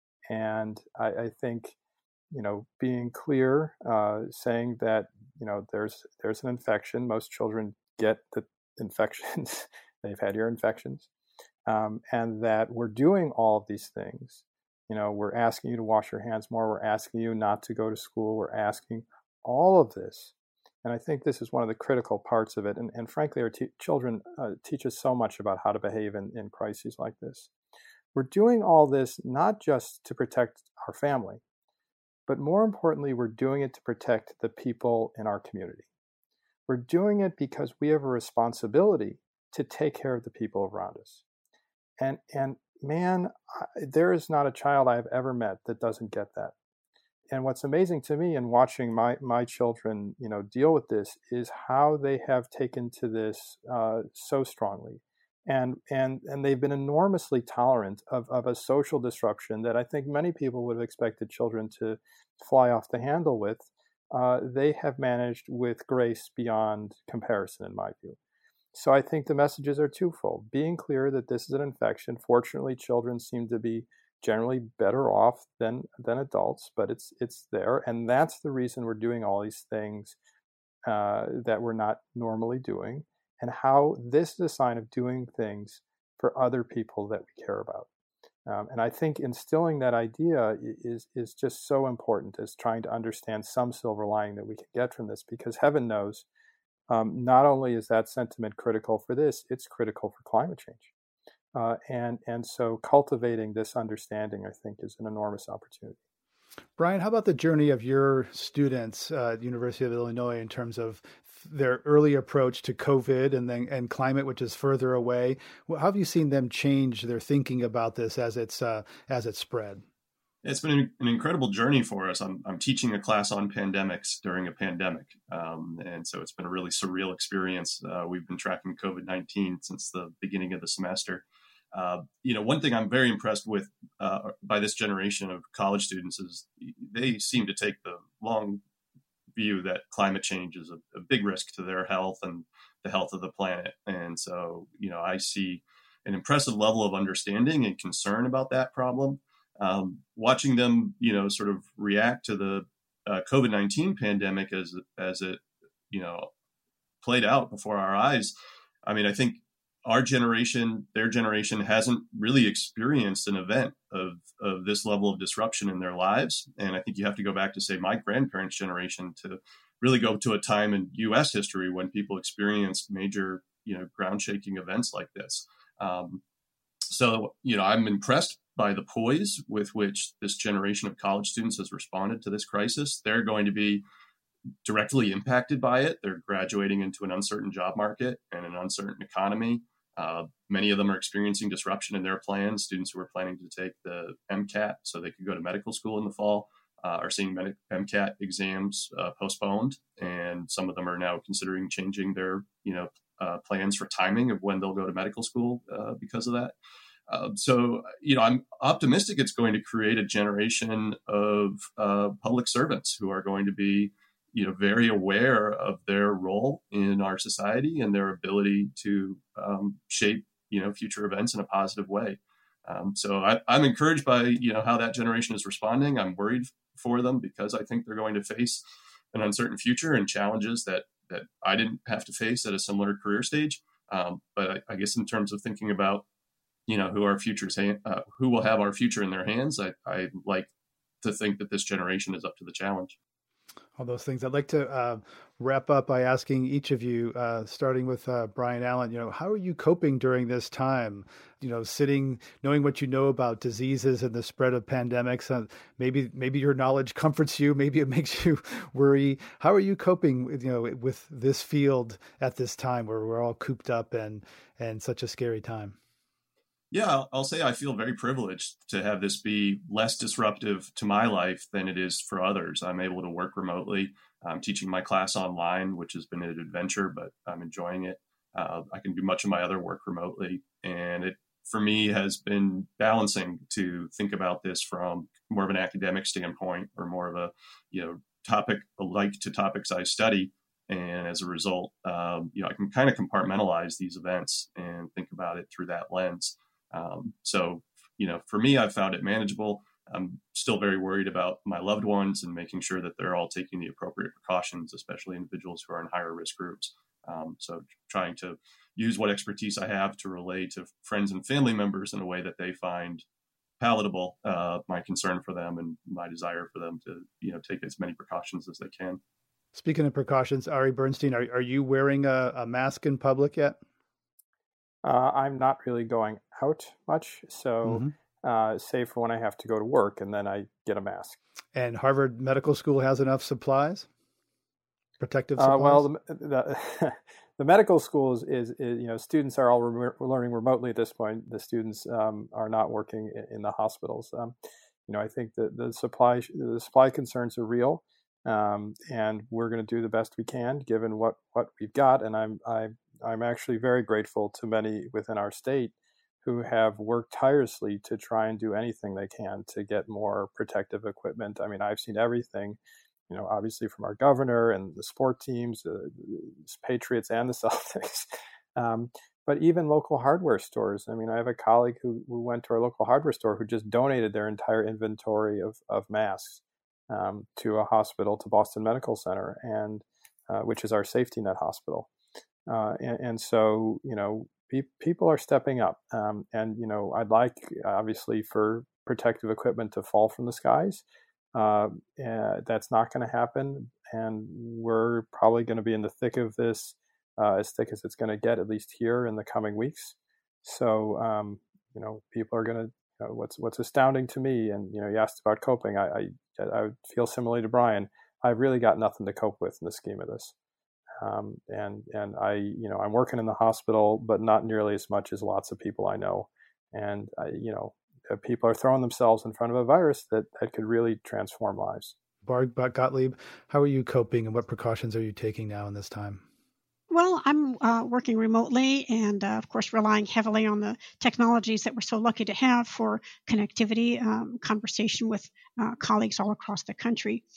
And I, I think, you know, being clear, uh, saying that, you know, there's there's an infection. Most children get the infections. They've had ear infections. Um, and that we're doing all of these things. You know, we're asking you to wash your hands more. We're asking you not to go to school. We're asking all of this. And I think this is one of the critical parts of it. And, and frankly, our te- children uh, teach us so much about how to behave in, in crises like this. We're doing all this not just to protect our family, but more importantly, we're doing it to protect the people in our community. We're doing it because we have a responsibility to take care of the people around us. And, and man, I, there is not a child I've ever met that doesn't get that. And what's amazing to me in watching my, my children, you know, deal with this is how they have taken to this uh, so strongly. And, and, and they've been enormously tolerant of, of a social disruption that I think many people would have expected children to fly off the handle with. uh, they have managed with grace beyond comparison, in my view. So I think the messages are twofold. Being clear that this is an infection. Fortunately, children seem to be generally better off than than adults, but it's it's there, and that's the reason we're doing all these things uh, that we're not normally doing, and how this is a sign of doing things for other people that we care about. Um, and I think instilling that idea is is just so important as trying to understand some silver lining that we can get from this, because heaven knows, um, not only is that sentiment critical for this, it's critical for climate change. Uh, and and so cultivating this understanding, I think, is an enormous opportunity. Brian, how about the journey of your students uh, at the University of Illinois in terms of their early approach to COVID and then and climate, which is further away? How have you seen them change their thinking about this as it's uh, as it's spread? It's been an incredible journey for us. I'm, I'm teaching a class on pandemics during a pandemic. Um, and so it's been a really surreal experience. Uh, we've been tracking COVID nineteen since the beginning of the semester. Uh, you know, one thing I'm very impressed with uh, by this generation of college students is they seem to take the long view that climate change is a, a big risk to their health and the health of the planet. And so, you know, I see an impressive level of understanding and concern about that problem. Um, watching them, you know, sort of react to the uh, COVID nineteen pandemic as as it, you know, played out before our eyes. I mean, I think our generation, their generation, hasn't really experienced an event of of this level of disruption in their lives. And I think you have to go back to, say, my grandparents' generation to really go to a time in U S history when people experienced major, you know, ground-shaking events like this. Um, so, you know, I'm impressed by the poise with which this generation of college students has responded to this crisis. They're going to be directly impacted by it. They're graduating into an uncertain job market and an uncertain economy. Uh, many of them are experiencing disruption in their plans. Students who are planning to take the MCAT so they could go to medical school in the fall uh, are seeing med- MCAT exams uh, postponed, and some of them are now considering changing their, you know, uh, plans for timing of when they'll go to medical school uh, because of that. Uh, so, you know, I'm optimistic it's going to create a generation of uh, public servants who are going to be, you know, very aware of their role in our society and their ability to um, shape, you know, future events in a positive way. Um, so I, I'm encouraged by, you know, how that generation is responding. I'm worried for them because I think they're going to face an uncertain future and challenges that that I didn't have to face at a similar career stage. Um, but I, I guess in terms of thinking about, you know, who our futures, uh, who will have our future in their hands, I, I like to think that this generation is up to the challenge. All those things. I'd like to uh, wrap up by asking each of you, uh, starting with uh, Brian Allen, you know, how are you coping during this time? You know, sitting, knowing what you know about diseases and the spread of pandemics. Uh, maybe, maybe your knowledge comforts you. Maybe it makes you worry. How are you coping with, you know, with this field at this time where we're all cooped up and and such a scary time? Yeah, I'll say I feel very privileged to have this be less disruptive to my life than it is for others. I'm able to work remotely. I'm teaching my class online, which has been an adventure, but I'm enjoying it. Uh, I can do much of my other work remotely. And it, for me, has been balancing to think about this from more of an academic standpoint or more of a, you know, topic like to topics I study. And as a result, um, you know, I can kind of compartmentalize these events and think about it through that lens. Um, so, you know, for me, I've found it manageable. I'm still very worried about my loved ones and making sure that they're all taking the appropriate precautions, especially individuals who are in higher risk groups. Um, so trying to use what expertise I have to relay to friends and family members in a way that they find palatable, uh, my concern for them and my desire for them to, you know, take as many precautions as they can. Speaking of precautions, Ari Bernstein, are, are you wearing a, a mask in public yet? Uh, I'm not really going out much, so mm-hmm. uh, save for when I have to go to work, and then I get a mask. And Harvard Medical School has enough supplies, protective supplies? Uh, well, the, the, the medical schools is, is, you know, students are all re- learning remotely at this point. The students um, are not working in, in the hospitals. Um, you know, I think that the supply the supply concerns are real, um, and we're going to do the best we can given what, what we've got. And I'm I. I'm actually very grateful to many within our state who have worked tirelessly to try and do anything they can to get more protective equipment. I mean, I've seen everything you know, obviously from our governor and the sport teams, the uh, Patriots and the Celtics. Um, but even local hardware stores. I mean, I have a colleague who, who went to our local hardware store who just donated their entire inventory of, of masks um, to a hospital, to Boston Medical Center, and uh, which is our safety net hospital. Uh, and, and so, you know, pe- people are stepping up. Um, and, you know, I'd like, obviously, for protective equipment to fall from the skies. Uh, uh, that's not going to happen. And we're probably going to be in the thick of this, uh, as thick as it's going to get, at least here in the coming weeks. So, um, you know, people are going to, you know, what's what's astounding to me, and, you know, you asked about coping. I, I, I feel similarly to Brian. I've really got nothing to cope with in the scheme of this. Um, and, and I, you know, I'm working in the hospital, but not nearly as much as lots of people I know. And, I, you know, people are throwing themselves in front of a virus that, that could really transform lives. Barb Gottlieb, how are you coping, and what precautions are you taking now in this time? Well, I'm uh, working remotely and, uh, of course, relying heavily on the technologies that we're so lucky to have for connectivity, um, conversation with uh, colleagues all across the country.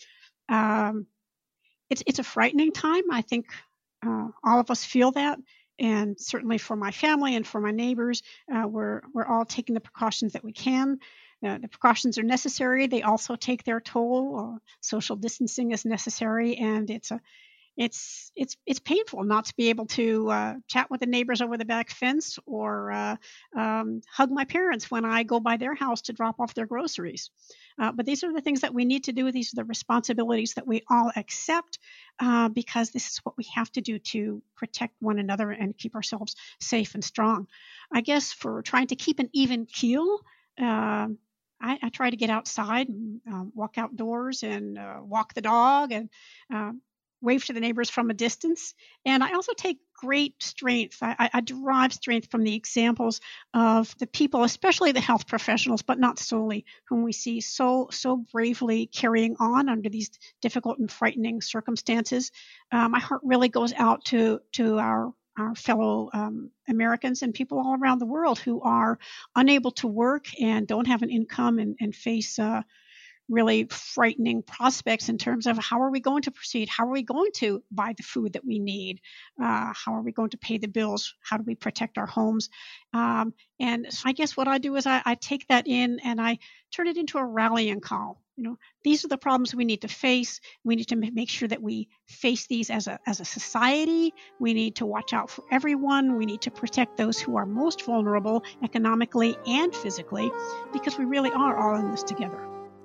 Um, it's it's a frightening time. I think uh, all of us feel that. And certainly for my family and for my neighbors, uh, we're we're all taking the precautions that we can. Uh, the precautions are necessary. They also take their toll. Uh, social distancing is necessary, and it's a it's it's it's painful not to be able to uh, chat with the neighbors over the back fence, or uh, um, hug my parents when I go by their house to drop off their groceries. Uh, but these are the things that we need to do. These are the responsibilities that we all accept, uh, because this is what we have to do to protect one another and keep ourselves safe and strong. I guess for trying to keep an even keel, uh, I, I try to get outside and um, walk outdoors and uh, walk the dog and uh, wave to the neighbors from a distance. And I also take great strength. I, I derive strength from the examples of the people, especially the health professionals, but not solely, whom we see so so bravely carrying on under these difficult and frightening circumstances. Uh, my heart really goes out to to our our fellow um, Americans and people all around the world who are unable to work and don't have an income and, and face uh, really frightening prospects in terms of how are we going to proceed? How are we going to buy the food that we need? Uh, how are we going to pay the bills? How do we protect our homes? Um, and so I guess what I do is I, I take that in and I turn it into a rallying call. You know, these are the problems we need to face. We need to make sure that we face these as a as a society. We need to watch out for everyone. We need to protect those who are most vulnerable economically and physically, because we really are all in this together.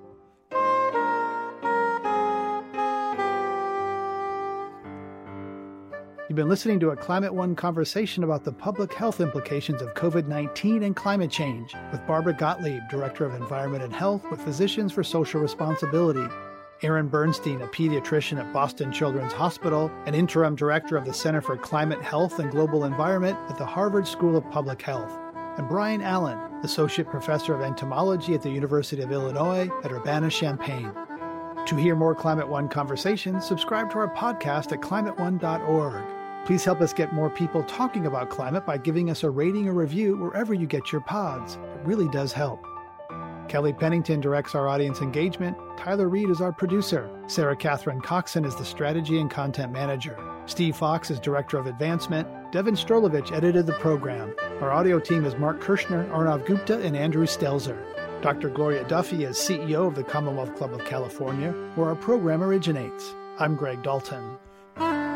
You've been listening to a Climate One conversation about the public health implications of COVID nineteen and climate change with Barbara Gottlieb, Director of Environment and Health with Physicians for Social Responsibility, Aaron Bernstein, a pediatrician at Boston Children's Hospital and Interim Director of the Center for Climate Health and Global Environment at the Harvard School of Public Health, and Brian Allen, Associate Professor of Entomology at the University of Illinois at Urbana-Champaign. To hear more Climate One conversations, subscribe to our podcast at climate one dot org. Please help us get more people talking about climate by giving us a rating or review wherever you get your pods. It really does help. Kelly Pennington directs our audience engagement. Tyler Reed is our producer. Sarah Catherine Coxon is the strategy and content manager. Steve Fox is director of advancement. Devin Strolovich edited the program. Our audio team is Mark Kirshner, Arnav Gupta, and Andrew Stelzer. Doctor Gloria Duffy is C E O of the Commonwealth Club of California, where our program originates. I'm Greg Dalton.